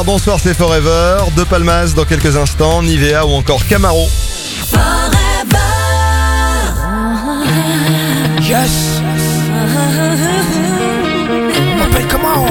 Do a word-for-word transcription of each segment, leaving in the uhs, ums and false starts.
bonsoir, bonsoir, c'est Forever. De Palmas dans quelques instants, Nivea ou encore Camaro. Forever. Yes. M'appelle comment?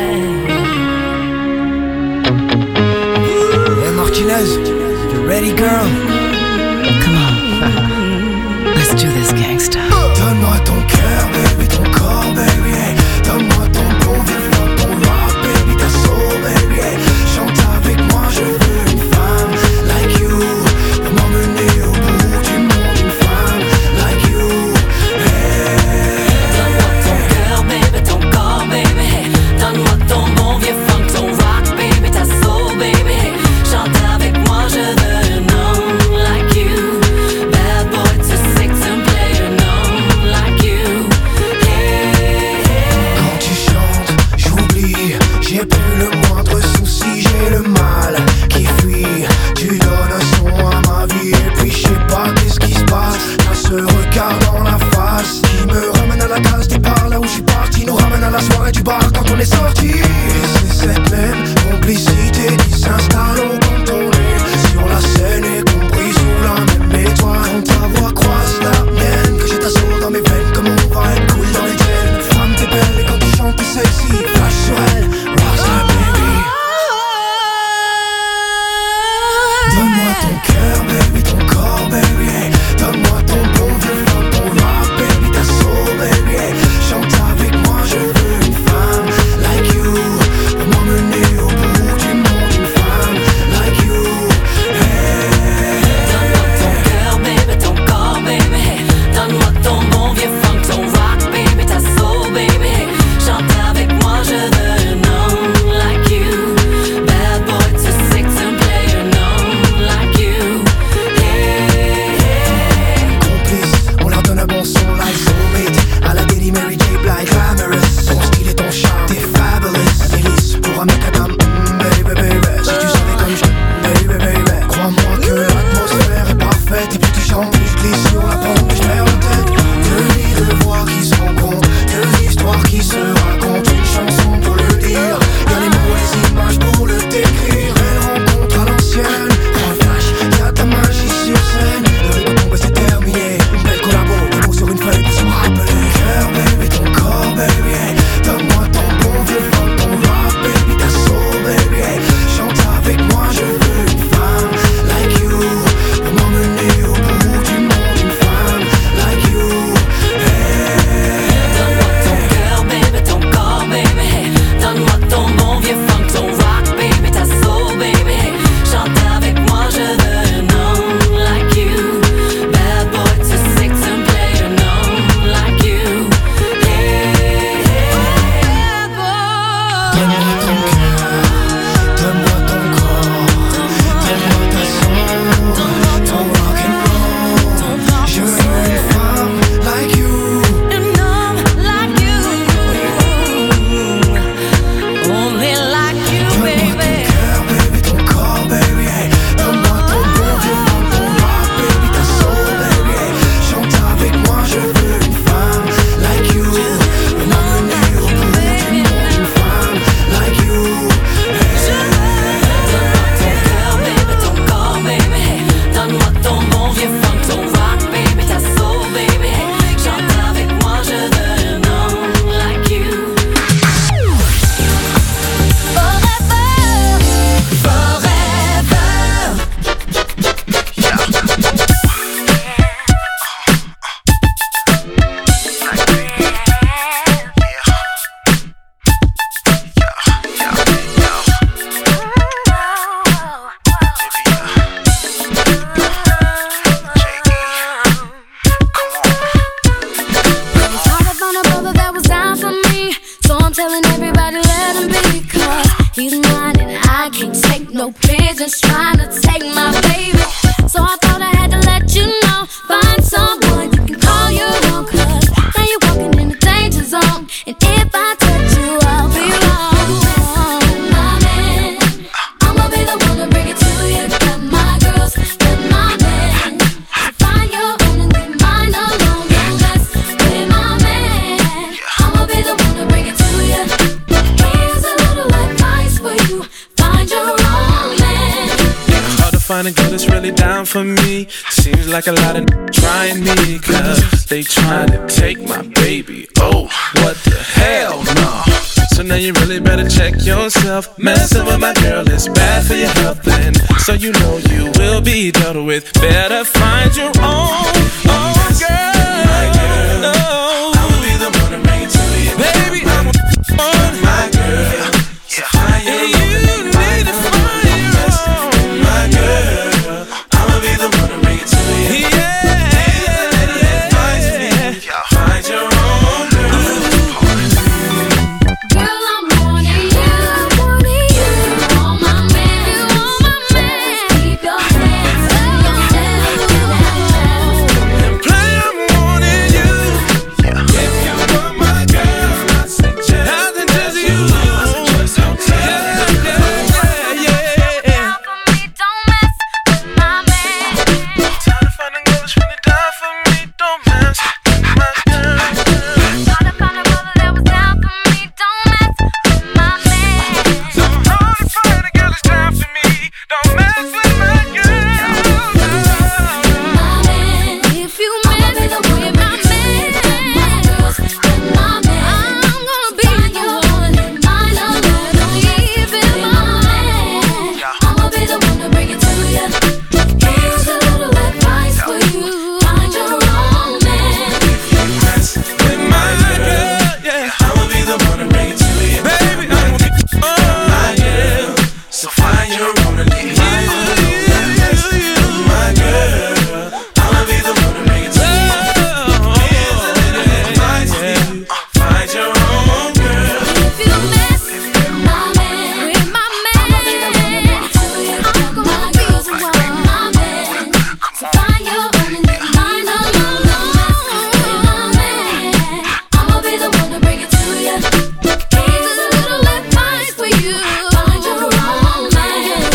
Hey Martinez, you ready girl? Come on. Let's do this gangsta. Donne-moi ton cœur, baby, ton corps, baby, hey. Donne-moi ton bon vieux funk, ton rock, baby, ta soul, baby, hey. Chante avec moi, je veux une femme like you, pour m'emmener au bout du monde, une femme like you, hey. Donne-moi ton cœur, baby, ton corps, baby, hey. Donne-moi ton bon vieux funk, ton rock, baby, ta soul, baby, hey. Chante avec moi, je veux un homme like you. Bad boy to sex and play an homme like you. Hey, hey. Quand tu chantes, j'oublie, j'ai plus le moindre souci, j'ai le mal qui fuit. Tu donnes un son à ma vie et puis je sais pas qu'est-ce qui se passe. T'as ce regard dans la face qui me ramène à la case départ, là où je suis parti, nous ramène à la soirée du bar quand on est sorti. Et c'est cette même complicité qui s'installe au contourné sur la scène, y compris sous la même étoile. Quand ta voix croise la mienne, que j'ai ta soul dans mes veines, comme on va être cool dans les chaînes. Femme t'es belle et quand tu chantes t'es sexy, flash sur elle, rockstar baby. Donne-moi ton cœur baby, ton corps baby, hey. Donne-moi ton bon vieux funk, ton rock baby, ta soul baby, hey. Chante avec moi, je veux une femme like you, pour m'emmener au bout du monde, une femme like you, hey. Donne-moi ton cœur, baby, ton corps, baby, hey. Donne-moi ton bon vieux funk, ton rock, baby, ta soul, baby, hey. Chante avec moi, je veux un homme like you. Bad boy to sex and play an homme like you. Hey, hey. Complice, on leur donne un bon son like soulmate. À la Daily Mary J. Blige, glamorous. Ton style et ton charme, t'es fabulous. Délice pour un macadam, mm, baby, baby. Si tu savais comme je, baby, baby. Crois-moi que l'atmosphère est parfaite. Et puis tu chantes, puis je glisse sur la pente, puis je perds la tête. Deux lits de voix qui se rencontrent, deux histoires qui se racontent. Une chanson pour le dire, y'a les mots, les images pour le décrire. Elle rencontre à l'ancienne, un flash, y'a ta magie sur scène. Le rythme tombe, c'est terminé. Une belle collabo, des mots sur une feuille pour se rappeler. Cœur, baby, ton corps, baby, hey. Donne-moi ton bon vieux funk, ton rock, baby, ta soul, baby, hey. Chante avec moi, je veux une femme like you, pour m'emmener au bout du monde, une femme like you, hey. Donne-moi ton cœur, baby, ton corps, baby, hey. Donne-moi ton bon vieux funk, ton rock, baby, ta soul, baby, hey. Chante avec moi, je veux un homme like you. Bad boy to sex and play an homme like you. Hey, hey, boy. Donne-moi ton cœur, donne-moi ton corps, donne-moi ta soul, ton rock and roll. Je veux une femme like you. An homme like you. Only like you, Donne-moi ton baby. cœur, baby, ton corps, baby, hey. Donne-moi ton bon vieux funk, ton rock, baby, ta soul, baby, hey. Chante avec moi, je veux une femme like you, pour m'emmener au bout du monde, une femme like you, hey. Donne-moi ton cœur, baby, ton corps, baby, hey. Donne-moi ton bon vieux funk, ton rock, baby, ta soul, baby, hey. Chante avec moi, je veux un homme like you. Forever, forever. It's hard to find a brother that was down for me, so I'm telling everybody let him be, cause he's mine and I can't take no pigeons trying to take my baby. So I thought I had to let you know, find someone you can call your own, cause now you're walking in the danger zone, and if I touch you I'll be wrong. My man, I'ma be the one to bring it to you. Got my girls, got my man. Find your own and leave mine alone. Don't mess with my man. I'ma be the one to bring it to you. Here's a little advice for you. Find find a girl that's really down for me. Seems like a lot of trying me, cause they trying to take my baby. Oh, what the hell, no. So now you really better check yourself. Messing with my girl is bad for your health, and so you know you will be dealt with. Better find your own, own girl. My girl, no. I'ma be the one to bring it to you. Baby, I'm on my girl. So find your own. You need to find your own. My girl, I'ma be the one to bring it to you. Yeah, yeah, yeah, yeah. Find your own girl. Girl, I'm wanting you, wanting you. You want my man, you want my man. Keep your hands up, your hands up. Play, I'm wanting you. If you want my girl, I suggest nothing just you. Yeah, yeah, yeah, yeah. Down for me, don't mess with my man. Time to find a girl that's really down for me. Don't mess with my girl. Tryna find a brother that was down for me, don't mess with my man. Trying to find a girl that's down for me. Don't mess with my girl. My man, if you mess with my man, my girls with my man, I'm gonna be the one. Mine alone, even my man. I'ma be the one to bring it to you. Here's a little advice for you: find your own man. Mess with my girl, yeah. I'ma be the one to bring it to you. Baby, I'ma be my girl. So find your own and leave mine alone. Mess with my girl. I'ma be the one to bring it to you. Here's a little advice for you. Find your own girl. If you mess with my man, with my man, I'm gonna be the one. My man, so find your own and leave mine alone. My man, I'ma be the one to bring it to you. Here's a little advice for you: find your own man.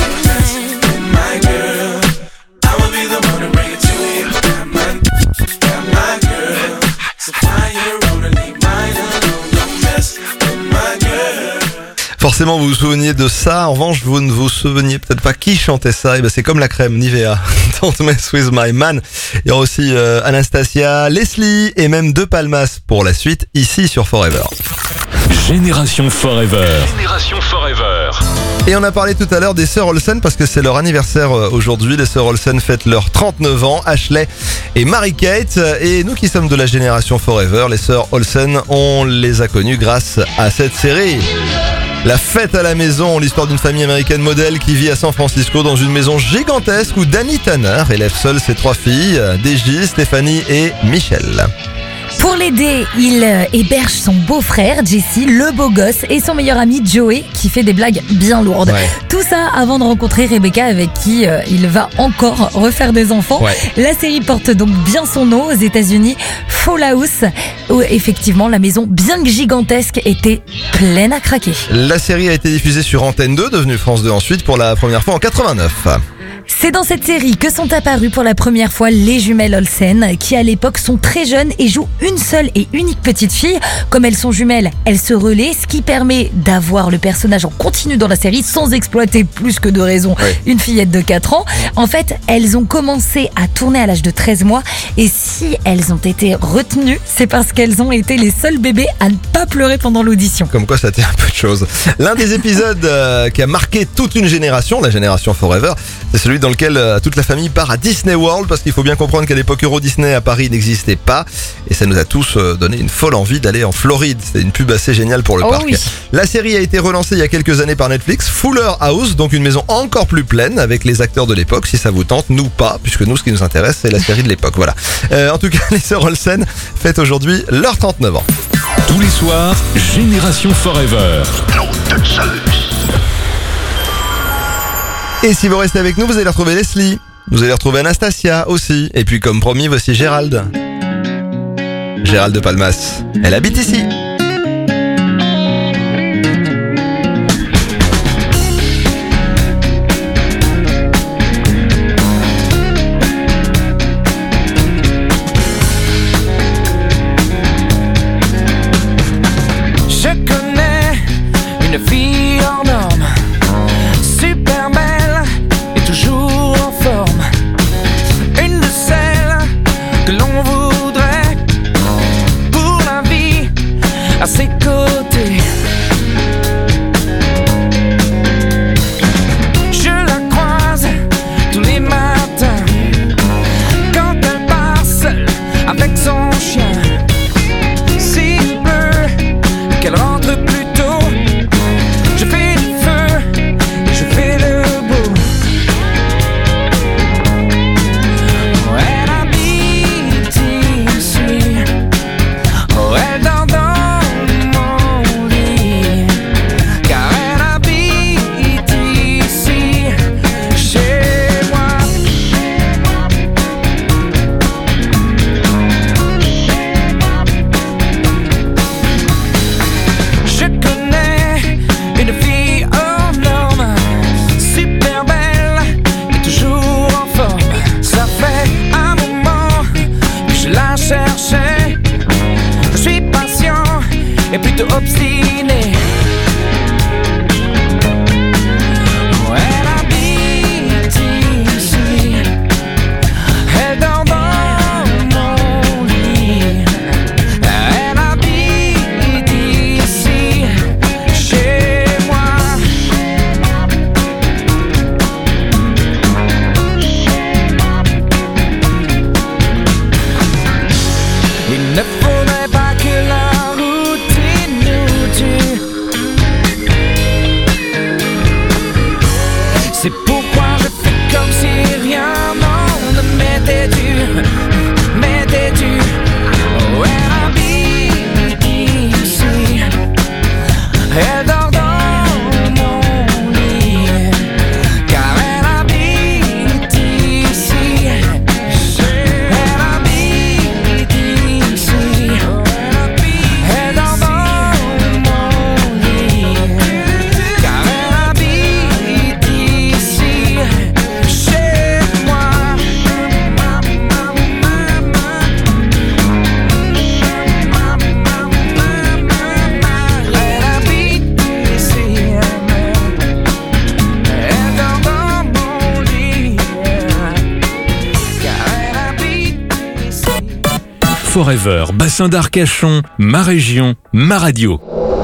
My girl, I'ma be the one to bring it to you. Got my, got my girl. So find your own and leave mine alone. Don't mess with my girl. Forcément, vous vous souveniez de ça. En revanche, vous ne vous souveniez peut-être pas qui chantait ça. Et ben, c'est comme la crème Nivea. Don't mess with my man. Il y aura aussi euh, Anastasia, Leslie et même De Palmas pour la suite ici sur Forever. Génération Forever. Génération Forever. Et on a parlé tout à l'heure des sœurs Olsen parce que c'est leur anniversaire euh, aujourd'hui. Les sœurs Olsen fêtent leurs trente-neuf ans, Ashley et Mary-Kate. Et nous qui sommes de la génération Forever, les sœurs Olsen, on les a connues grâce à cette série. La fête à la maison, l'histoire d'une famille américaine modèle qui vit à San Francisco dans une maison gigantesque où Danny Tanner élève seul ses trois filles, Deji, Stéphanie et Michelle. Pour l'aider, il euh, héberge son beau-frère Jesse, le beau gosse, et son meilleur ami Joey, qui fait des blagues bien lourdes. Ouais. Tout ça avant de rencontrer Rebecca, avec qui euh, il va encore refaire des enfants. Ouais. La série porte donc bien son nom aux États-Unis, Full House, où effectivement la maison, bien que gigantesque, était pleine à craquer. La série a été diffusée sur Antenne deux, devenue France deux ensuite pour la première fois en quatre-vingt-neuf. C'est dans cette série que sont apparues pour la première fois les jumelles Olsen, qui à l'époque sont très jeunes et jouent une seule et unique petite fille. Comme elles sont jumelles, elles se relaient, ce qui permet d'avoir le personnage en continu dans la série sans exploiter plus que de raison Ouais. une fillette de quatre ans. En fait, elles ont commencé à tourner à l'âge de treize mois, et si elles ont été retenues, c'est parce qu'elles ont été les seuls bébés à ne pas pleurer pendant l'audition. Comme quoi ça tient un peu de choses. L'un des épisodes euh, qui a marqué toute une génération, la génération Forever, c'est celui dans lequel euh, toute la famille part à Disney World, parce qu'il faut bien comprendre qu'à l'époque Euro Disney à Paris n'existait pas, et ça nous a tous euh, donné une folle envie d'aller en Floride. C'était une pub assez géniale pour le Oh parc. oui. La série a été relancée il y a quelques années par Netflix, Fuller House, donc une maison encore plus pleine avec les acteurs de l'époque. Si ça vous tente, nous pas, puisque nous ce qui nous intéresse c'est la série de l'époque. Voilà. Euh, en tout cas, les sœurs Olsen fêtent aujourd'hui leurs trente-neuf ans. Tous les soirs, Génération Forever. Et si vous restez avec nous, vous allez retrouver Leslie, vous allez retrouver Anastasia aussi, et puis comme promis, voici Gérald. Gérald de Palmas, elle habite ici. Je connais une fille hors norme, super belle et toujours Forever, bassin d'Arcachon, ma région, ma radio.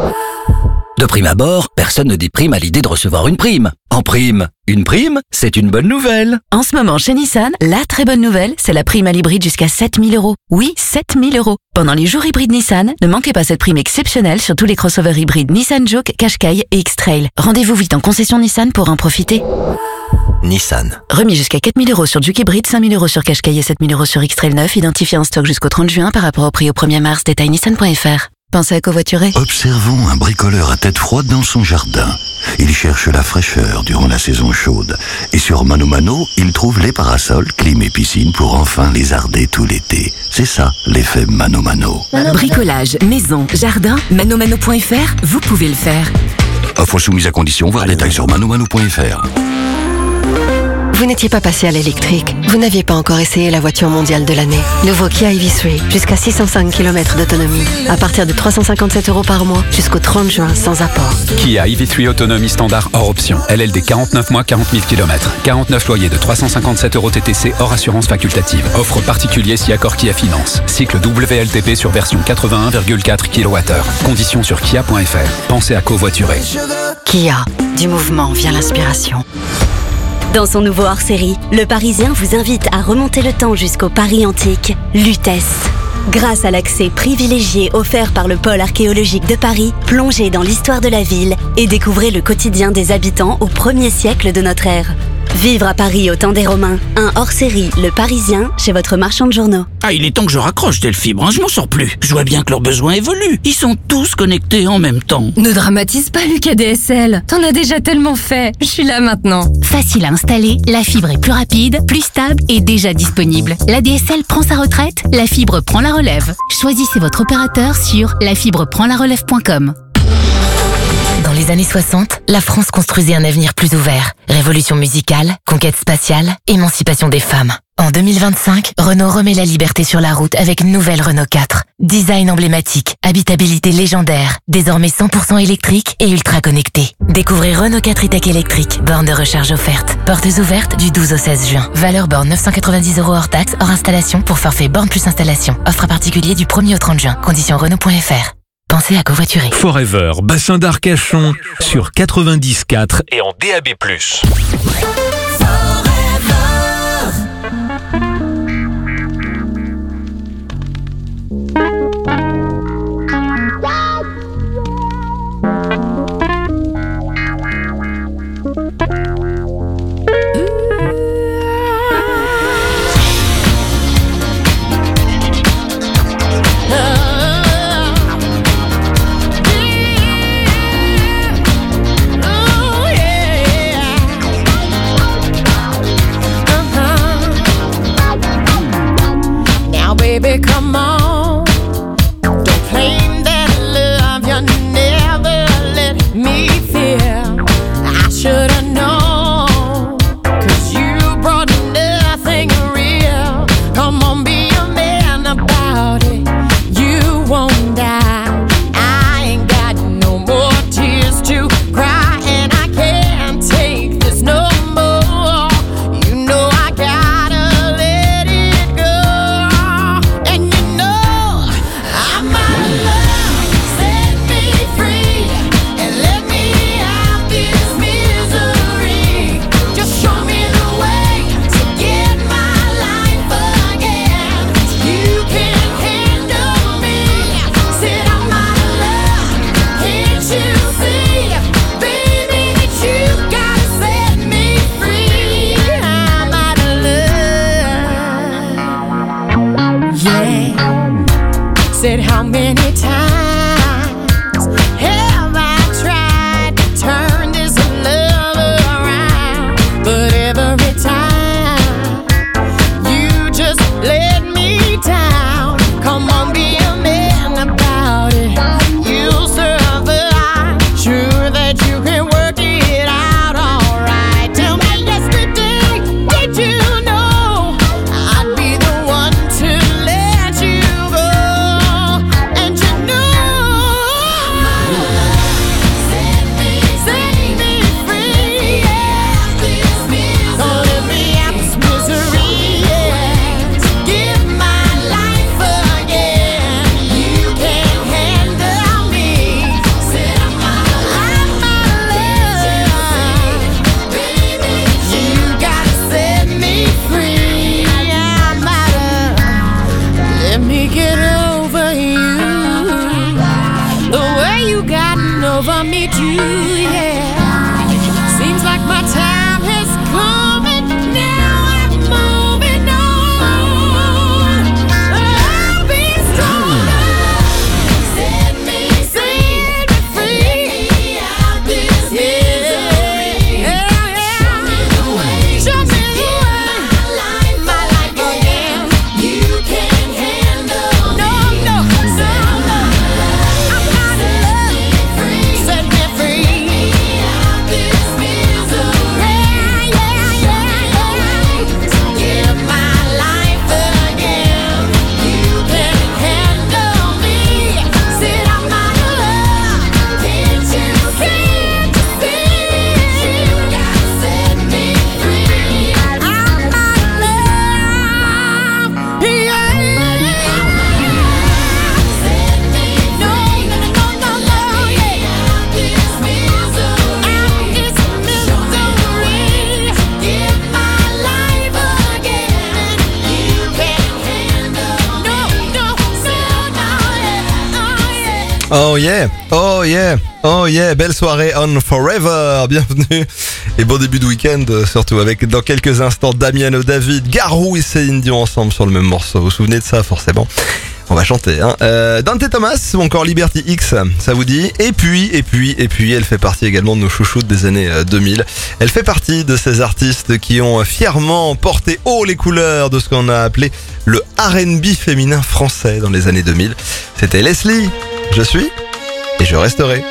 De prime abord, personne ne dit prime à l'idée de recevoir une prime. En prime, une prime, c'est une bonne nouvelle. En ce moment, chez Nissan, la très bonne nouvelle, c'est la prime à l'hybride jusqu'à sept mille euros. Oui, sept mille euros. Pendant les jours hybrides Nissan, ne manquez pas cette prime exceptionnelle sur tous les crossovers hybrides Nissan Juke, Qashqai et X-Trail. Rendez-vous vite en concession Nissan pour en profiter. Nissan. Remis jusqu'à quatre mille euros sur Juke hybride, cinq mille euros sur Qashqai et sept mille euros sur X-Trail neuf, identifié en stock jusqu'au trente juin par rapport au prix au premier mars. Détail nissan point f r. Pensez à covoiturer. Observons un bricoleur à tête froide dans son jardin. Il cherche la fraîcheur durant la saison chaude. Et sur Mano Mano, il trouve les parasols, clim et piscine pour enfin lézarder tout l'été. C'est ça, l'effet Mano Mano. Bricolage, maison, jardin, manomano point f r, vous pouvez le faire. Offre soumise à condition, voir détails sur manomano point f r. Vous n'étiez pas passé à l'électrique. Vous n'aviez pas encore essayé la voiture mondiale de l'année. Nouveau Kia E V trois, jusqu'à six cent cinq kilomètres d'autonomie. À partir de trois cent cinquante-sept euros par mois, jusqu'au trente juin, sans apport. Kia E V trois autonomie standard hors option. L L D quarante-neuf mois, quarante mille kilomètres. quarante-neuf loyers de trois cent cinquante-sept euros T T C hors assurance facultative. Offre particulier si accord Kia Finance. Cycle W L T P sur version quatre-vingt-un virgule quatre kilowattheures. Conditions sur kia point f r. Pensez à covoiturer. Kia, du mouvement vient l'inspiration. Dans son nouveau hors-série, Le Parisien vous invite à remonter le temps jusqu'au Paris antique, Lutèce. Grâce à l'accès privilégié offert par le pôle archéologique de Paris, plongez dans l'histoire de la ville et découvrez le quotidien des habitants au premier siècle de notre ère. Vivre à Paris au temps des Romains, un hors-série Le Parisien chez votre marchand de journaux. Ah, il est temps que je raccroche Delfibre, hein, je m'en sors plus. Je vois bien que leurs besoins évoluent. Ils sont tous connectés en même temps. Ne dramatise pas, Lucas D S L. T'en as déjà tellement fait. Je suis là maintenant. Facile à installer, la fibre est plus rapide, plus stable et déjà disponible. La D S L prend sa retraite, la fibre prend la relève. Choisissez votre opérateur sur la fibre prend la relève point com. Dans les années soixante, la France construisait un avenir plus ouvert. Révolution musicale, conquête spatiale, émancipation des femmes. En deux mille vingt-cinq, Renault remet la liberté sur la route avec une nouvelle Renault quatre. Design emblématique, habitabilité légendaire, désormais cent pour cent électrique et ultra connecté. Découvrez Renault quatre e-tech électrique, borne de recharge offerte. Portes ouvertes du douze au seize juin. Valeur borne neuf cent quatre-vingt-dix euros hors taxe, hors installation pour forfait borne plus installation. Offre à particulier du premier au trente juin. Conditions Renault point f r. Pensez à covoiturer. Forever, bassin d'Arcachon, sur quatre-vingt-dix virgule quatre et en D A B plus. Baby, come on. Don't claim that love you never let me feel. I should've known, 'cause you brought nothing real. Come on, be a man about it. You won't die. I ain't got no more tears to cry, and I can't take this no more. You know I gotta let it go. Said how many times have I tried to turn this love around, but every time you just let me down. Come on, be a man about it. You'll survive. Sure that you can work it out alright. Tell me yesterday, did you know I'd be the one to let you go? Again. yeah. Seems like my time has come and now I'm moving on. I'll be stronger. Set me, set me free out this misery. Yeah, yeah. Show me the way. Show me the way. My life, my life again. You can't handle no, no, so no. I'm out of love. Set me free out this misery. Yeah, yeah, yeah. Give my life again. You can't handle me. Said I'm out of love. Can't you see? You gotta set me free. I'm out of love. Yeah. Set me free. No, no, no, no, no, yeah. Out this misery. Out this misery. Give my life again. You can't handle no, no, so no, yeah, oh yeah. Oh yeah, oh yeah, oh yeah, belle soirée on Forever, bienvenue et bon début de week-end surtout avec dans quelques instants Damien David, Garou et Céline Dion ensemble sur le même morceau, vous vous souvenez de ça forcément. On va chanter, hein. Euh, Dante Thomas ou encore Liberty X, ça vous dit? Et puis, et puis, et puis, elle fait partie également de nos chouchoutes des années euh, deux mille. Elle fait partie de ces artistes qui ont fièrement porté haut les couleurs de ce qu'on a appelé le R and B féminin français dans les années deux mille. C'était Leslie. Je suis et je resterai.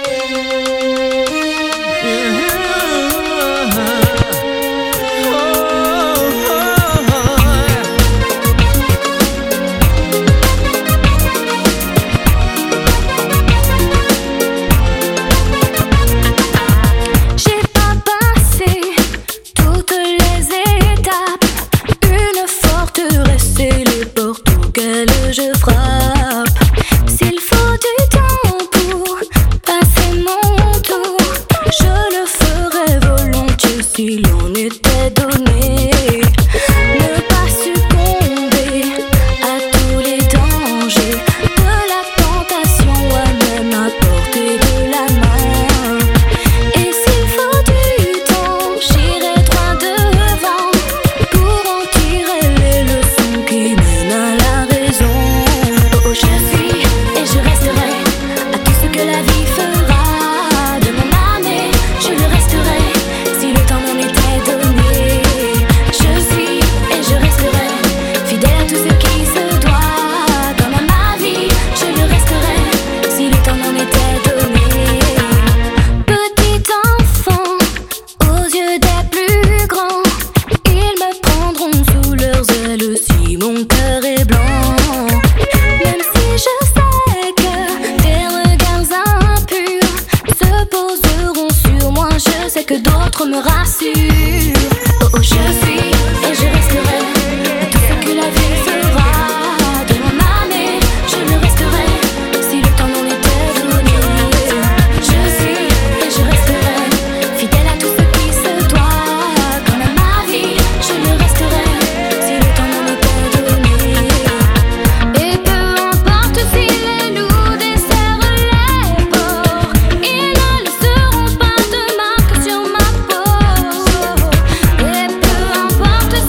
J'ai pas passé toutes les étapes. Une forteresse et les portes auxquelles je frappe. S'il faut du temps pour passer mon tour, je le ferais volontiers si l'on était donné. Ne pas succomber à tous les dangers de la tentation, à même à portée de la main. Et s'il faut du temps, j'irai droit devant pour en tirer les leçons qui mènent à la raison. Oh, je suis et je resterai à tout ce que la vie fera de mon âme et je le resterai si le temps m'en était donné. Je suis et je resterai fidèle à tout ce qui se doit dans ma vie. Je le resterai si le temps m'en était donné. Petit enfant aux yeux des plus grands, ils me prendront sous leurs ailes si mon cœur est blanc. Même si je sais que des regards impurs se poseront sur moi, je sais que d'autres me rassurent. Oh, oh, je suis et je resterai à tout ce que la vie fera de mon âme et je le resterai si le temps m'en était donné. Je suis et je resterai fidèle à tout ce qui se doit comme à ma vie. Je le resterai si le temps m'en était donné. Et peu importe si les loups desserrent les ports, ils ne laisseront pas de marque sur ma peau. Et peu importe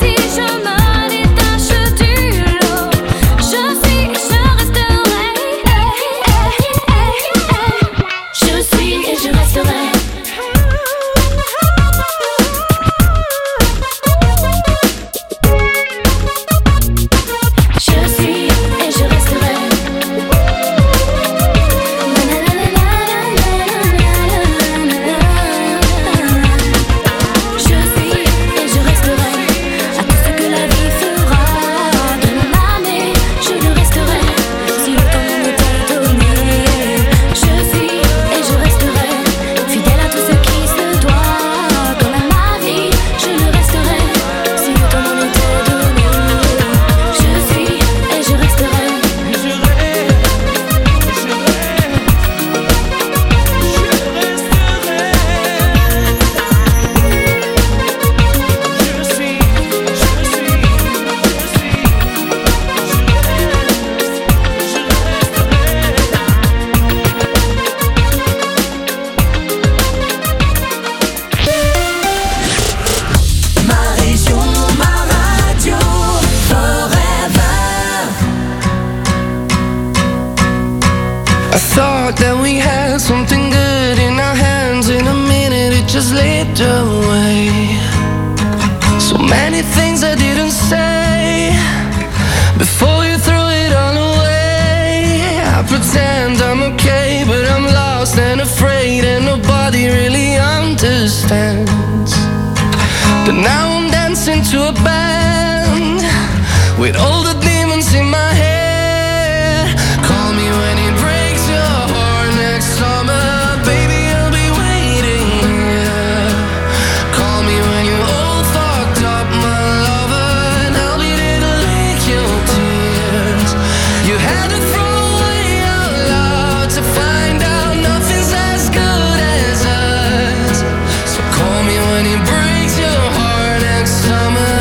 just slipped away. So many things I didn't say before you threw it all away. I pretend I'm okay, but I'm lost and afraid, and nobody really understands. But now I'm dancing to a band with all the demons in my head. Call me when it breaks your heart next summer, baby, I'll be waiting here. Call me when you're all fucked up, my lover, and I'll be there to lick your tears. You had to throw away your love to find out nothing's as good as us. So call me when it breaks your heart next summer.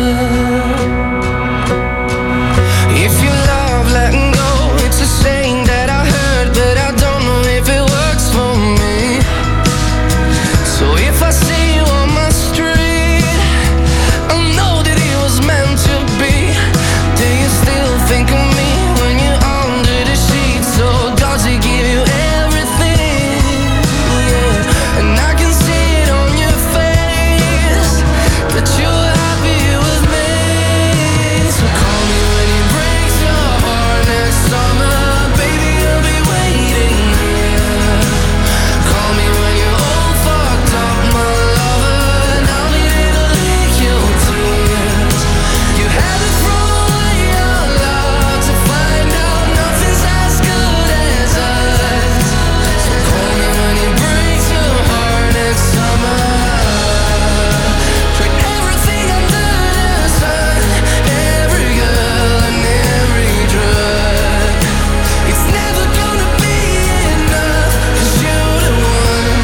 If you love letting go, it's a saying that I heard, but I don't know if it works for me. So if I see you on my street, I know that it was meant to be. Do you still think of me when you're under the sheets? Or does it give you everything? Yeah. And I can see it on your face that you're happy with me. So call me when it breaks your heart next summer, baby, I'll be waiting here. Call me when you're all fucked up, my lover, and I'll be there to lick your tears. You had to throw away your love to find out nothing's as good as us. So call me when it breaks your heart next summer. Tried everything under the sun, every girl and every drug. It's never gonna be enough, 'cause you're the one.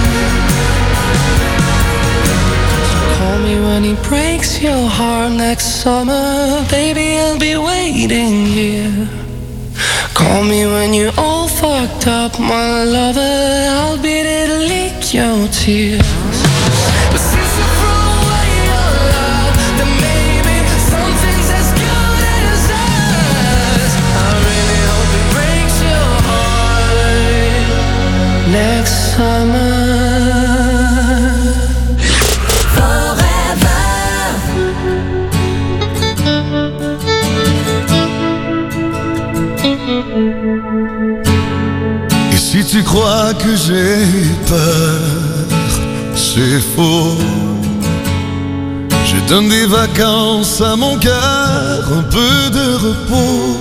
So call me when it breaks your heart next summer, baby, I'll be waiting here. Call me when you're all fucked up, my lover, I'll be there to lick your tears. But since you threw away your love, then maybe something's as good as us. I really hope it breaks your heart next summer. Et si tu crois que j'ai peur, c'est faux. Je donne des vacances à mon cœur, un peu de repos.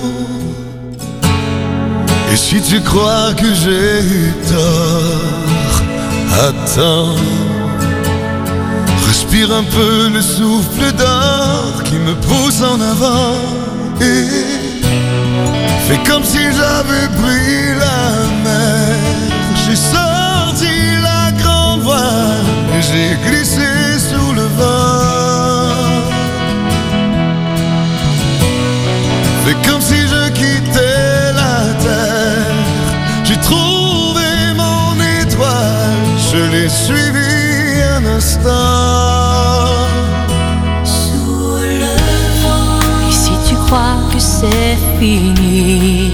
Et si tu crois que j'ai tort, attends. Respire un peu le souffle d'or qui me pousse en avant. Et fais comme si j'avais pris la mer. J'ai sorti la grande voile et j'ai glissé sous le vent. Fais comme si je quittais la terre. J'ai trouvé mon étoile, je l'ai suivi un instant. Sous le vent. Et si tu crois que c'est fini,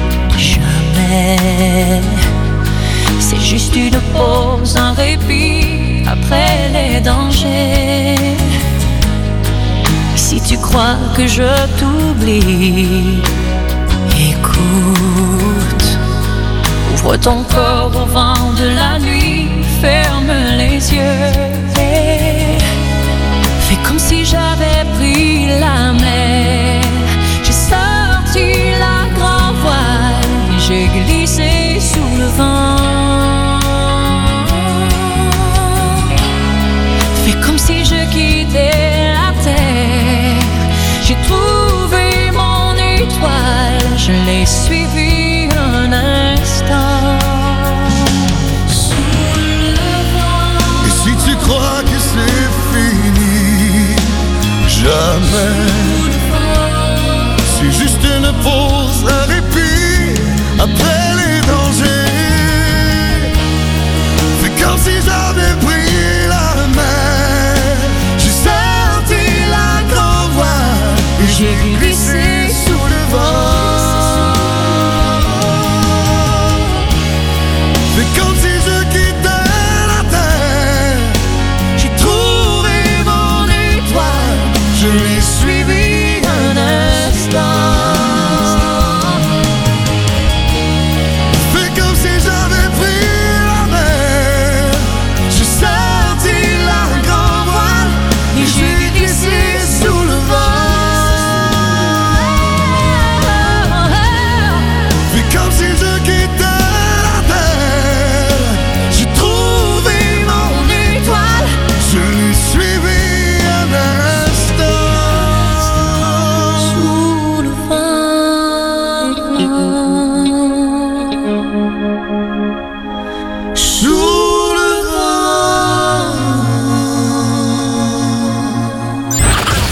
jamais. C'est juste une pause, un répit après les dangers. Et si tu crois que je t'oublie, écoute. Ouvre ton corps au vent de la nuit, ferme les yeux et fais comme si j'avais pris la mer. J'ai sorti la grande voile et j'ai glissé sous le vent. Fais comme si je quittais la terre. J'ai trouvé mon étoile, je l'ai suivi un instant. Et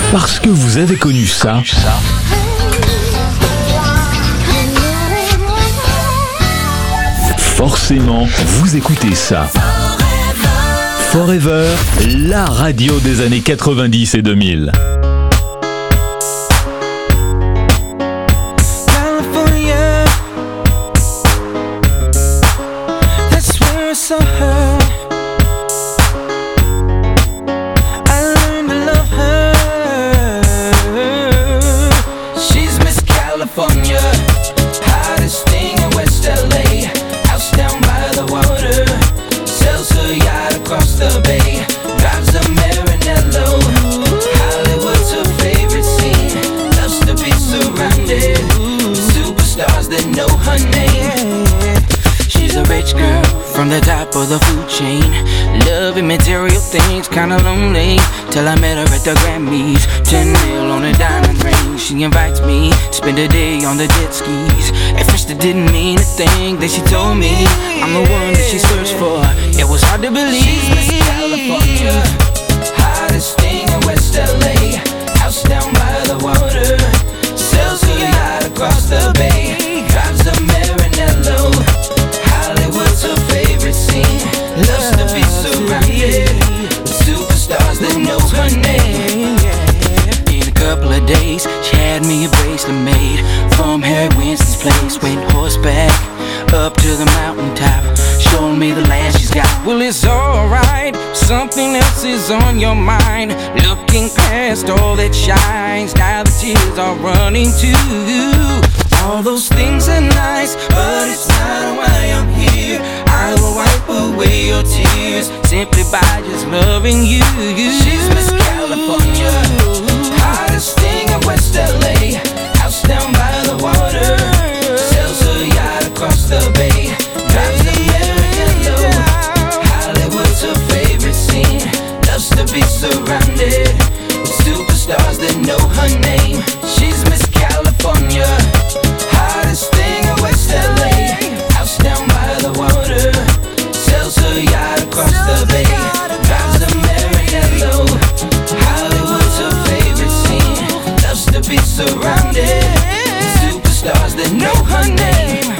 Parce que vous avez connu ça. Forcément, vous écoutez ça. Forever, la radio des années quatre-vingt-dix et deux mille. California, that's where I saw her. I learned to love her. She's Miss California, hottest thing in West L A. House down by the water, sells her yacht across the bay, drives a Maranello. Hollywood's her favorite scene, loves to be surrounded with superstars that know her name. She's a rich girl from the top of the food chain, loving material things, kinda lonely, till I met her at the Grammys. Ten mil on a diamond ring, she invites me, spend a day on the jet skis. At first it didn't mean a thing, then she told me I'm the one that she searched for. It was hard to believe. She's Miss California, hottest thing in West L A. House down by the water, sells her yacht across the bay, drives a Maranello. Hollywood's her favorite scene, loves to be surrounded with superstars that know her name. In a couple of days, she had me a bracelet made from Harry Winston's place. Went horseback up to the mountaintop, showing me the land she's got. Well, it's alright, something else is on your mind. Looking past all that shines, now the tears are running too. All those things are nice, but it's not why I'm here. I will wipe away your tears simply by just loving you. She's Miss California, hottest thing in West L A. House down by the water, sells her yacht across the bay, drives a Maranello. Hollywood's her favorite scene, loves to be surrounded with superstars that know her name. She's Miss California, hottest thing in West L A. House down by the water, sells her yacht across the bay, drives a Maranello. Hollywood's her favorite scene, loves to be surrounded with superstars that know her name.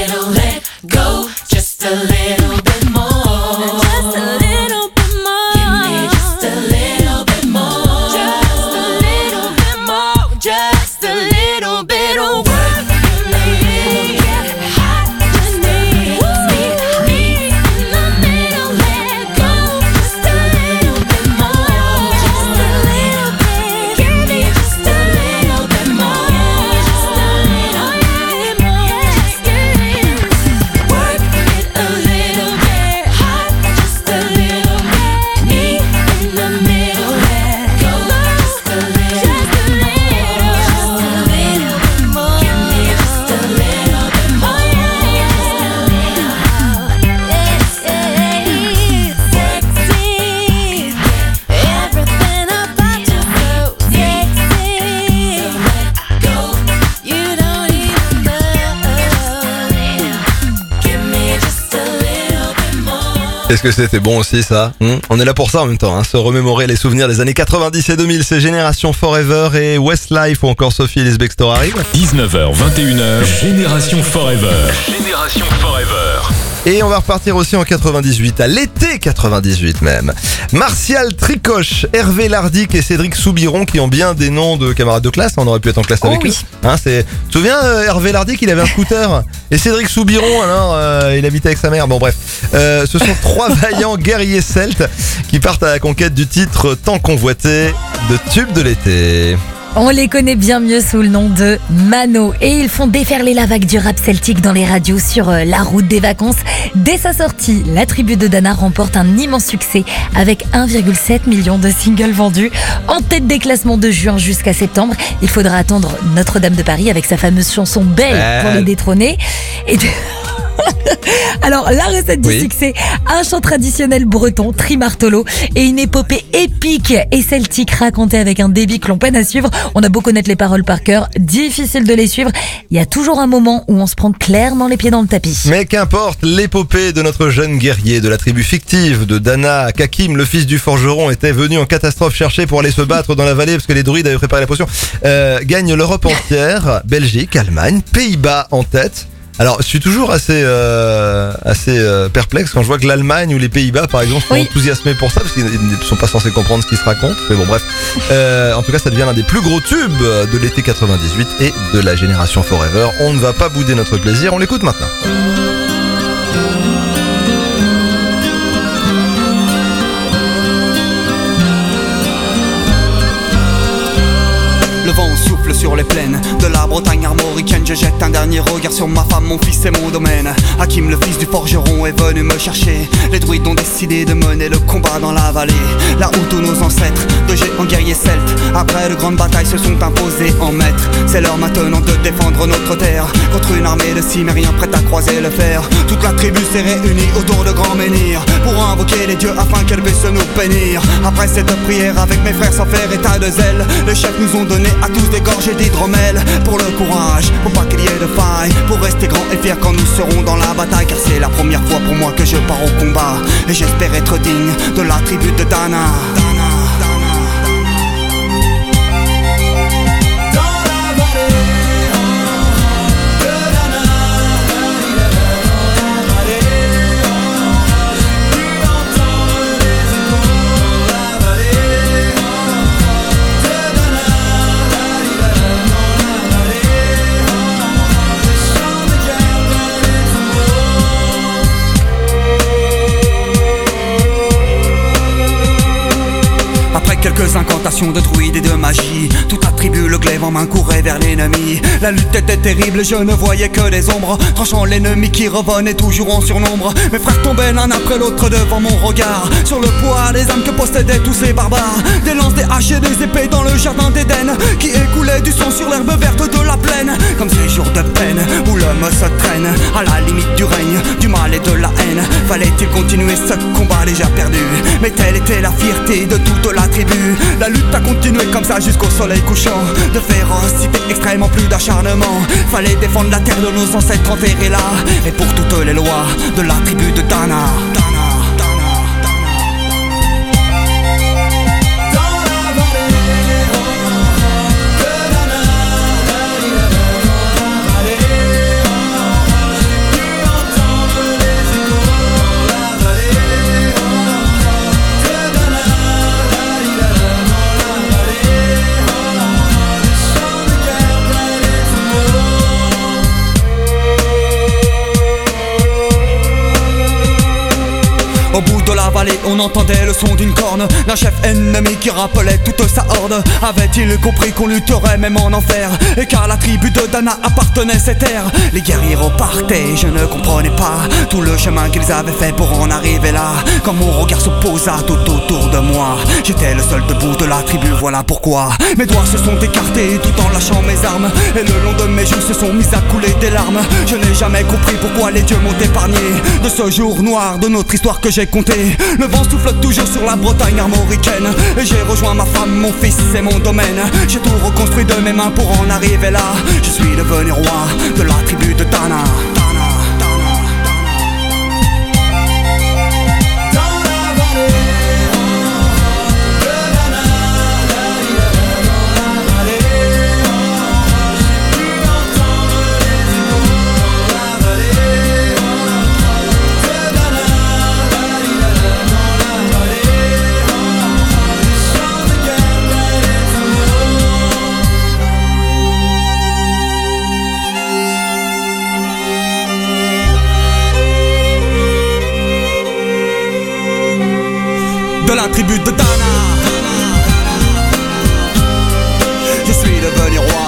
little, let go, just a little bit more. Just a little bit more. Give me just a little bit more. Just a little bit more. Just a little bit of work. Est-ce que c'était bon aussi ça hmm On est là pour ça en même temps, hein, se remémorer les souvenirs des années quatre-vingt-dix et deux mille. C'est Génération Forever et Westlife ou encore Sophie Ellis Bextor arrive. dix-neuf heures, vingt et une heures, Génération Forever. Génération Forever. Et on va repartir aussi en quatre-vingt-dix-huit, à l'été quatre-vingt-dix-huit même. Martial Tricoche, Hervé Lardic et Cédric Soubiron qui ont bien des noms de camarades de classe. On aurait pu être en classe Oh avec oui. eux. Hein, c'est... Tu te souviens, euh, Hervé Lardic, il avait un scooter. Et Cédric Soubiron, alors, euh, il habitait avec sa mère. Bon bref, euh, ce sont trois vaillants guerriers celtes qui partent à la conquête du titre tant convoité de tube de l'été. On les connaît bien mieux sous le nom de Mano et ils font déferler la vague du rap celtique dans les radios sur euh, la route des vacances. Dès sa sortie, la tribu de Dana remporte un immense succès avec un virgule sept million de singles vendus. En tête des classements de juin jusqu'à septembre, il faudra attendre Notre-Dame de Paris avec sa fameuse chanson Belle pour les détrôner. Et de... Alors, la recette du Oui. succès, un chant traditionnel breton, Trimartolo, et une épopée épique et celtique racontée avec un débit que l'on peine à suivre. On a beau connaître les paroles par cœur, difficile de les suivre. Il y a toujours un moment où on se prend clairement les pieds dans le tapis. Mais qu'importe, l'épopée de notre jeune guerrier de la tribu fictive de Dana, Kakim, le fils du forgeron, était venu en catastrophe chercher pour aller se battre dans la vallée parce que les druides avaient préparé la potion, euh, gagne l'Europe entière, Belgique, Allemagne, Pays-Bas en tête. Alors, je suis toujours assez euh, assez euh, perplexe quand je vois que l'Allemagne ou les Pays-Bas, par exemple, sont Oui. enthousiasmés pour ça, parce qu'ils ne sont pas censés comprendre ce qui se raconte. Mais bon, bref. Euh, en tout cas, ça devient l'un des plus gros tubes de l'été quatre-vingt-dix-huit et de la Génération Forever. On ne va pas bouder notre plaisir, on l'écoute maintenant. Le vent souffle sur les plaines de la Bretagne armoricaine. Je jette un dernier regard sur ma femme, mon fils et mon domaine. Hakim, le fils du forgeron, est venu me chercher. Les druides ont décidé de mener le combat dans la vallée, là où tous nos ancêtres, de géants guerriers celtes, après de grandes batailles se sont imposés en maîtres. C'est l'heure maintenant de défendre notre terre contre une armée de cimériens prête à croiser le fer. Toute la tribu s'est réunie autour de grands menhirs pour invoquer les dieux afin qu'elle puisse nous bénir. Après cette prière avec mes frères sans faire état de zèle, les chefs nous ont donné à tous des gorgées d'hydromel. Pour le courage, pour pas qu'il y ait de faille, pour rester grand et fier quand nous serons dans la bataille. Car c'est la première fois pour moi que je pars au combat, et j'espère être digne de la tribu de Dana. Quelques incantations de druides et de magie, tout attribue le glaive en main courait vers l'ennemi. La lutte était terrible, je ne voyais que des ombres, tranchant l'ennemi qui revenait toujours en surnombre. Mes frères tombaient l'un après l'autre devant mon regard, sur le poids des âmes que possédaient tous ces barbares. Des lances, des haches et des épées dans le jardin d'Éden, qui écoulait du sang sur l'herbe verte de la plaine. Comme ces jours de peine où l'homme se traîne à la limite du règne, du mal et de la haine. Fallait-il continuer ce combat déjà perdu? Mais telle était la fierté de toute la tribu. La lutte a continué comme ça jusqu'au soleil couchant. De férocité extrêmement, plus d'acharnement. Fallait défendre la terre de nos ancêtres enterrés là, et pour toutes les lois de la tribu de Dana. vallée on entendait le son d'une corne, d'un chef ennemi qui rappelait toute sa horde. Avait-il compris qu'on lutterait même en enfer, et qu'à la tribu de Dana appartenait cette terre? Les guerriers repartaient, je ne comprenais pas tout le chemin qu'ils avaient fait pour en arriver là. Quand mon regard se posa tout autour de moi, j'étais le seul debout de la tribu, voilà pourquoi mes doigts se sont écartés tout en lâchant mes armes, et le long de mes joues se sont mis à couler des larmes. Je n'ai jamais compris pourquoi les dieux m'ont épargné de ce jour noir de notre histoire que j'ai compté. Le vent souffle toujours sur la Bretagne armoricaine, et j'ai rejoint ma femme, mon fils et mon domaine. J'ai tout reconstruit de mes mains pour en arriver là. Je suis devenu roi de la tribu de Dana. De la tribu de Dana, je suis devenu roi.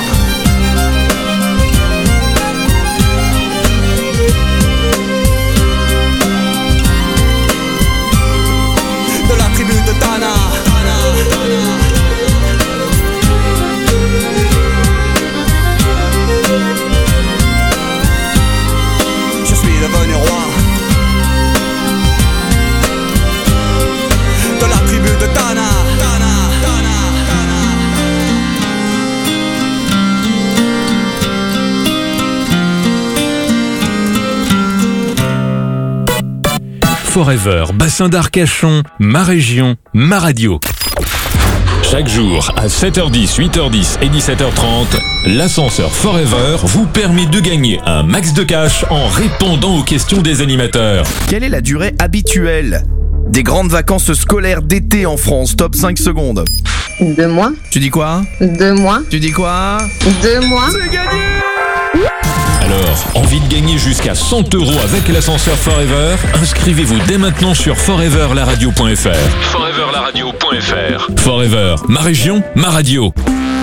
De la tribu de Dana, je suis devenu roi. De la tribu de Dana, Dana, Dana, Dana. Forever, bassin d'Arcachon, ma région, ma radio. Chaque jour à sept heures dix, huit heures dix et dix-sept heures trente, l'ascenseur Forever vous permet de gagner un max de cash en répondant aux questions des animateurs. Quelle est la durée habituelle des grandes vacances scolaires d'été en France? Top cinq secondes. Deux mois. Tu dis quoi? Deux mois. Tu dis quoi? Deux mois. C'est gagné! Alors, envie de gagner jusqu'à cent euros avec l'ascenseur Forever? Inscrivez-vous dès maintenant sur forever la radio point f r. forever la radio point f r. Forever, ma région, ma radio.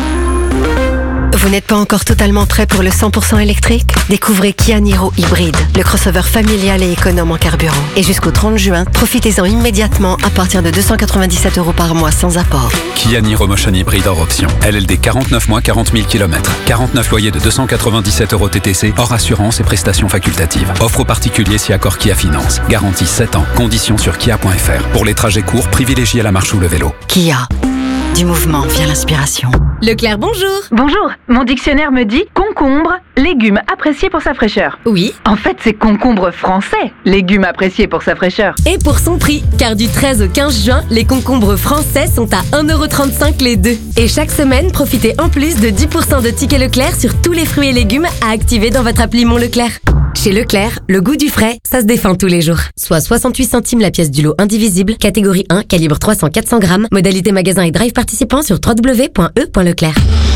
Vous n'êtes pas encore totalement prêt pour le cent pour cent électrique? Découvrez Kia Niro Hybride, le crossover familial et économe en carburant. Et jusqu'au trente juin, profitez-en immédiatement à partir de deux cent quatre-vingt-dix-sept euros par mois sans apport. Kia Niro Motion Hybride hors option. L L D quarante-neuf mois, quarante mille kilomètres. quarante-neuf loyers de deux cent quatre-vingt-dix-sept euros T T C, hors assurance et prestations facultatives. Offre aux particuliers si accord Kia Finance. Garantie sept ans. Conditions sur kia point f r. Pour les trajets courts, privilégiez la marche ou le vélo. Kia. Du mouvement vient l'inspiration. Leclerc, bonjour. Bonjour. Mon dictionnaire me dit concombre, légume apprécié pour sa fraîcheur. Oui. En fait, c'est concombre français, légume apprécié pour sa fraîcheur. Et pour son prix, car du treize au quinze juin, les concombres français sont à un euro trente-cinq les deux. Et chaque semaine, profitez en plus de dix pour cent de tickets Leclerc sur tous les fruits et légumes à activer dans votre appli Mon Leclerc. Chez Leclerc, le goût du frais, ça se défend tous les jours. Soit soixante-huit centimes la pièce du lot indivisible, catégorie un, calibre trois cents à quatre cents grammes, modalité magasin et drive participant sur w w w point e point leclerc.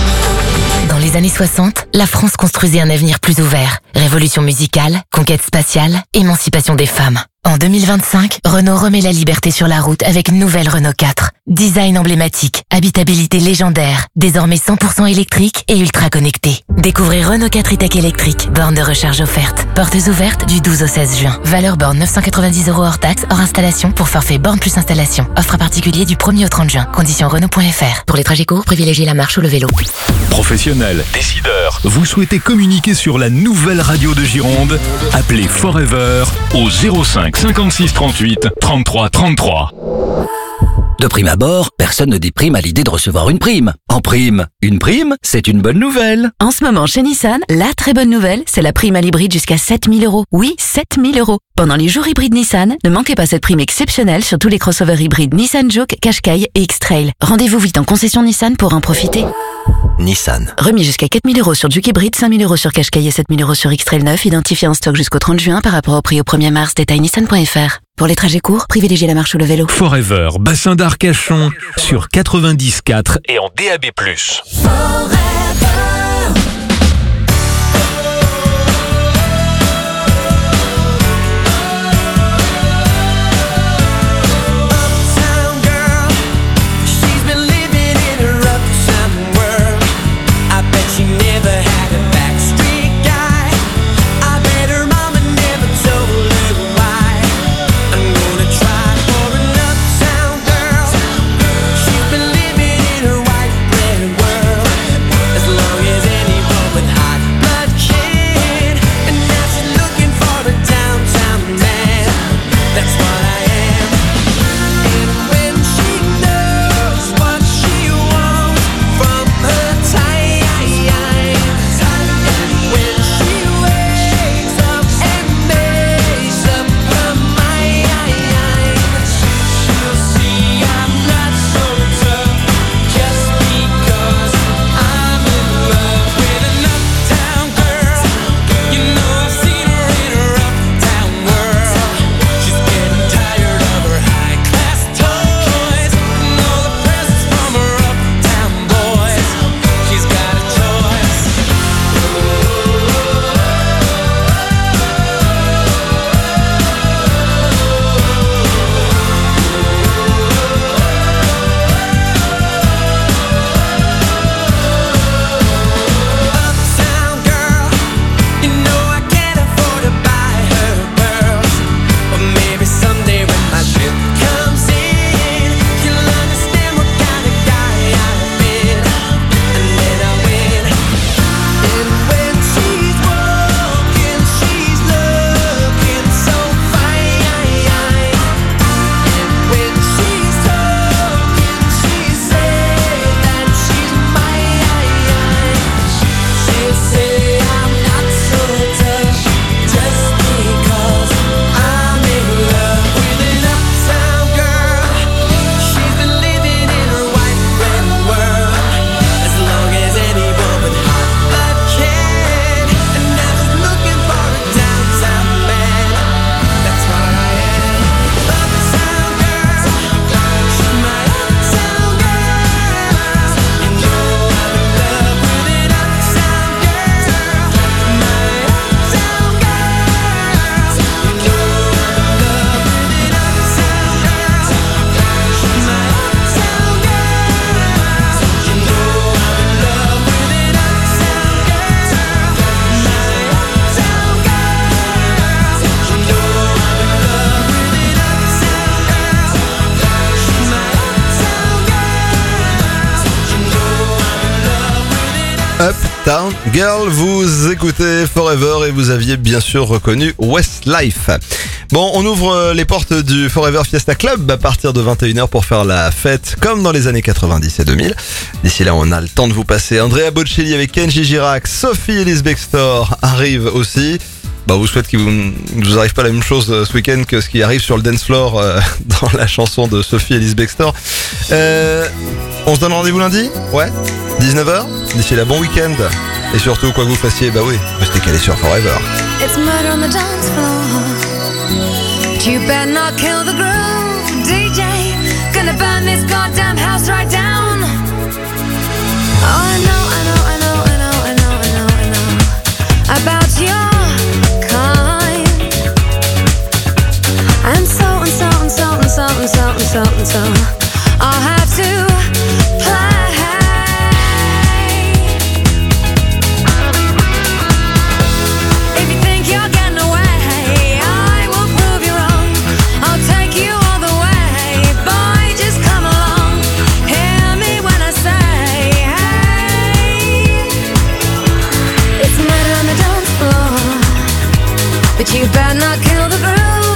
Dans les années soixante, la France construisait un avenir plus ouvert. Révolution musicale, conquête spatiale, émancipation des femmes. En deux mille vingt-cinq, Renault remet la liberté sur la route avec nouvelle Renault quatre. Design emblématique, habitabilité légendaire, désormais cent pour cent électrique et ultra connecté. Découvrez Renault quatre e-tech électrique, borne de recharge offerte. Portes ouvertes du douze au seize juin. Valeur borne neuf cent quatre-vingt-dix euros hors taxe, hors installation pour forfait borne plus installation. Offre à particulier du premier au trente juin. Conditions Renault point f r. Pour les trajets courts, privilégiez la marche ou le vélo. Professionnels, décideurs, vous souhaitez communiquer sur la nouvelle radio de Gironde? Appelez Forever au zéro cinq cinquante-six trente-huit trente-trois trente-trois. De prime abord, personne ne déprime à l'idée de recevoir une prime. En prime, une prime, c'est une bonne nouvelle. En ce moment, chez Nissan, la très bonne nouvelle, c'est la prime à l'hybride jusqu'à sept mille euros. Oui, sept mille euros. Pendant les jours hybrides Nissan, ne manquez pas cette prime exceptionnelle sur tous les crossovers hybrides Nissan Juke, Qashqai et X-Trail. Rendez-vous vite en concession Nissan pour en profiter. Nissan. Remis jusqu'à quatre mille euros sur Juke hybride, cinq mille euros sur Qashqai et sept mille euros sur X-Trail neuf, identifié en stock jusqu'au trente juin par rapport au prix au premier mars. Détail nissan point f r. Pour les trajets courts, privilégiez la marche ou le vélo. Forever, bassin d'Arcachon, sur quatre-vingt-dix virgule quatre et en D A B plus. Uptown Girl, vous écoutez Forever et vous aviez bien sûr reconnu Westlife. Bon, on ouvre les portes du Forever Fiesta Club à partir de vingt et une heures pour faire la fête comme dans les années quatre-vingt-dix et deux mille. D'ici là, on a le temps de vous passer Andrea Bocelli avec Kenji Girac, Sophie Ellis Bextor arrive aussi. Bah, vous souhaite qu'il vous, ne vous arrive pas la même chose ce week-end que ce qui arrive sur le dance floor euh, dans la chanson de Sophie Ellis Bextor. Euh, on se donne rendez-vous lundi ? Ouais, dix-neuf heures. D'ici là, bon week-end. Et surtout, quoi que vous fassiez, bah oui, restez calés sur Forever. It's murder on the dance floor. But you better not kill the groove, D J. Gonna burn this goddamn house right down. Oh, I know, I know, I know, I know, I know, I know, I know about your kind. And so and so and so and so and so and so and so I'll have to play. But you better not kill the groove.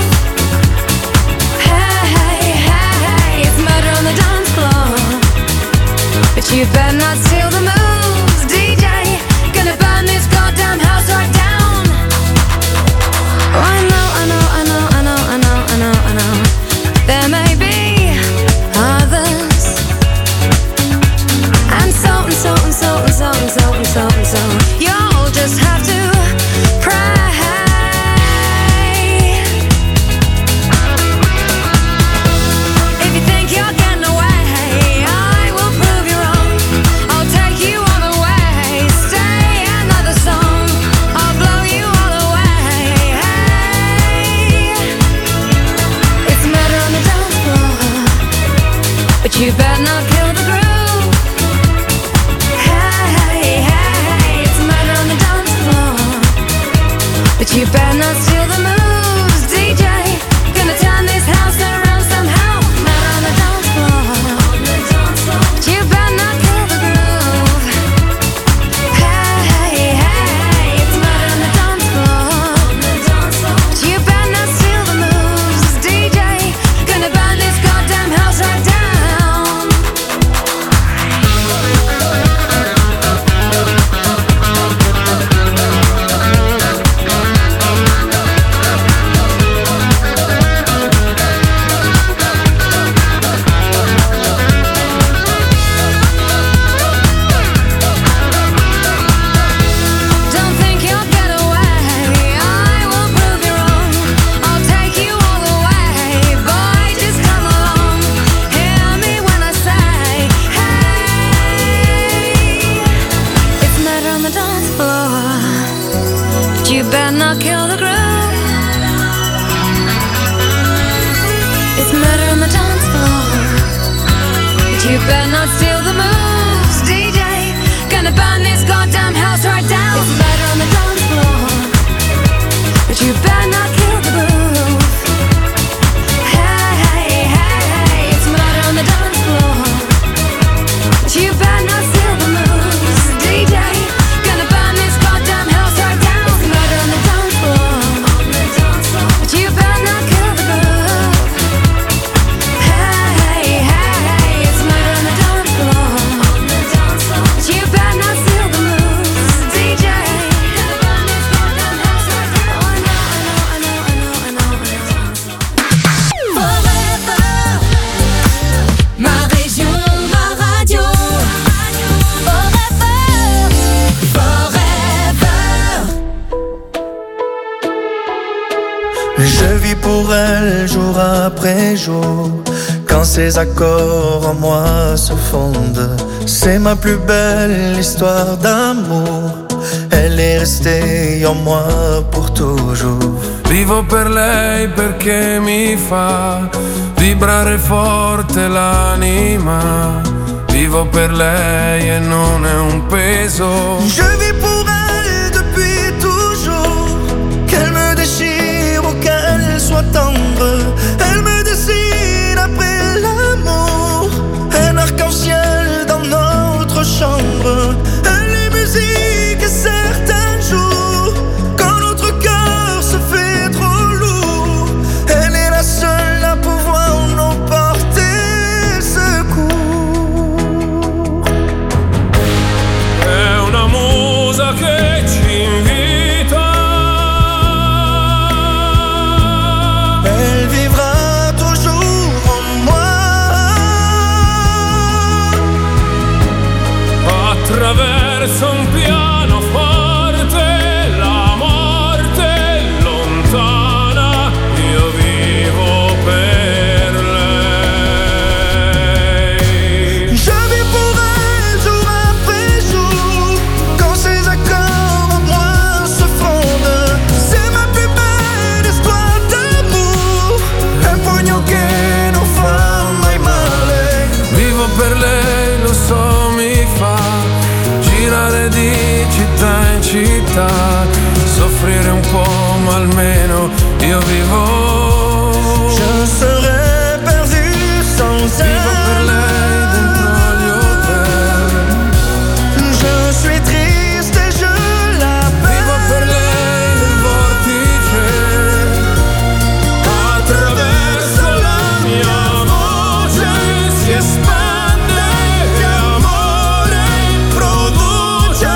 Hey, hey, hey, it's murder on the dance floor. But you better not steal the moves, D J. Gonna burn this goddamn house right down. Oh, I know, I know, I know, I know, I know, I know, I know. There may be others. And so and so and so and so and so and so and so. You'll just have to pray. But you better not kill the groove. Hey, hey, hey, it's murder on the dance floor. But you better not steal the moves, D J. Gonna turn this house around somehow. Murder on the dance floor. But you better not kill the groove. Hey, hey, hey, it's murder on the dance floor. But you better not steal the moves, D J. Gonna burn this goddamn house right down. You better not kill the groove. It's murder on the dance floor. But you better not steal the moves, D J. Gonna burn this goddamn house right down. It's murder on the dance floor. But you better not kill the groove. Hey, hey, hey, it's murder on the dance floor. But you better not steal the moves, D J. Gonna burn this goddamn house right down. But you better not kill the groove. Hey, hey, it's murder on the dance floor. But you better not steal the moves, D J. Gonna burn this goddamn house right down. Oh, I know, I know, I know, I know, I know, I know. Forever, ma région, ma radio. Forever, forever. Je vis pour elle jour après jour. Quand ses accords en moi se fondent, c'est ma plus belle histoire d'amour. Elle est restée en moi pour toujours. Vivo per lei perché mi fa vibrare forte l'anima. Vivo per lei e non è un peso. Je vis pour elle depuis toujours. Qu'elle me déchire ou qu'elle soit tendre, elle me dessine après l'amour. Un arc-en-ciel dans notre chambre. Elle est musique almeno io vivo. Je serais perdu sans elle. Vivo per lei dentro gli hotel. Je suis triste et je l'appelle. Vivo per lei nel vortice. Attraverso la mia voce si espande e amore produce.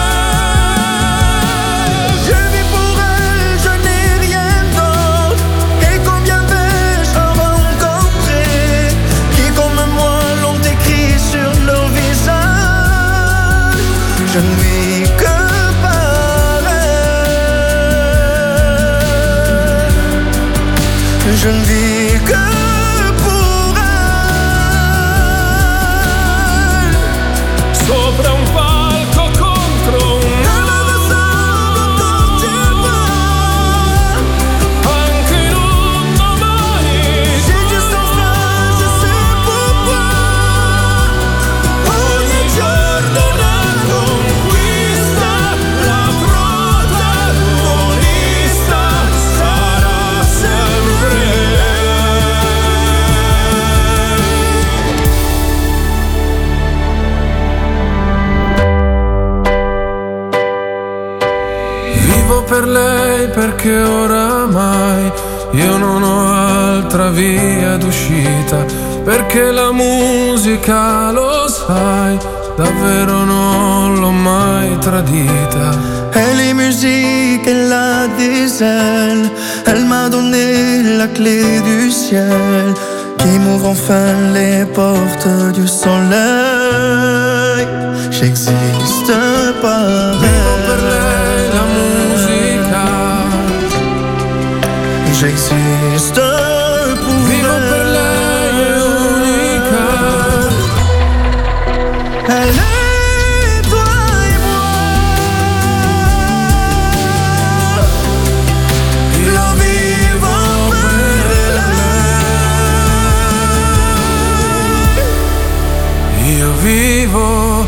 Je vis pour elle, je n'ai rien d'autre. Et combien vais-je en rencontrer qui comme moi l'ont écrit sur leur visage. Je ne vis que par elle. Je ne vis que pour elle. Sopra un palco contro un anche in un domani. J'ai juste enfin, je sais pourquoi. Ogni giorno una conquista, la protagonista sarà sempre lei. Vivo per lei perché oramai io non ho altra via d'uscita, perché la musica, lo sai, davvero non l'ho mai tradita. Elle est musique, elle a des ailes. Elle m'a donné la clé du ciel qui m'ouvre enfin les portes du soleil. J'existe par Vivo per lei la musica. J'existe pour Vivo per lei è unica. elle est toi et moi. Io vivo per lei. Io vivo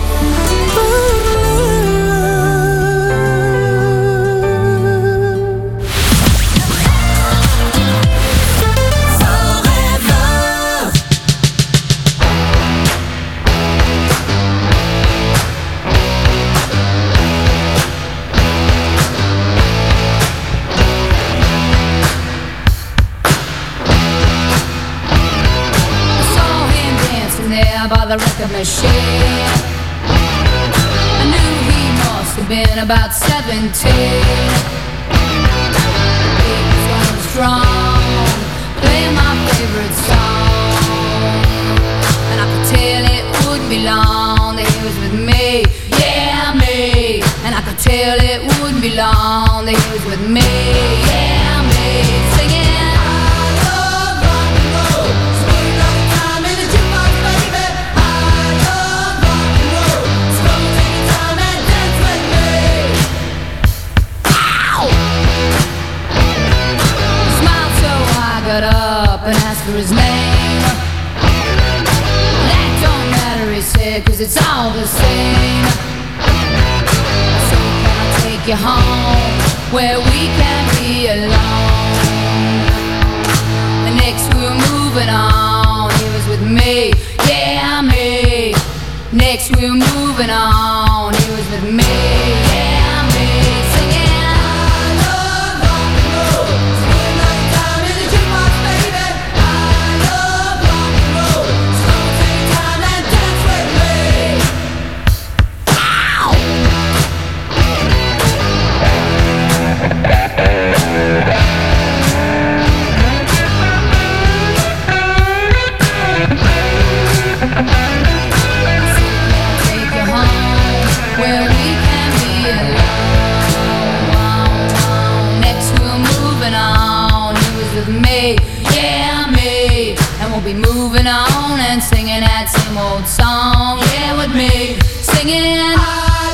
I saw him dancing there by the record machine. I knew he must have been about seventeen. He was going strong, playing my favorite song, and I could tell it wouldn't be long that he was with me, yeah me. And I could tell it wouldn't be long that he was with me, yeah me. Singing. Got up and asked for his name. That don't matter, he said, cause it's all the same. So can I take you home where we can be alone? The next we were moving on, he was with me, yeah me. Next we were moving on, he was with me, yeah me. Singing. Take you home where we can be alone. Next we're moving on. He was with me, yeah me. And we'll be moving on and singing that same old song. Yeah, with me, singing.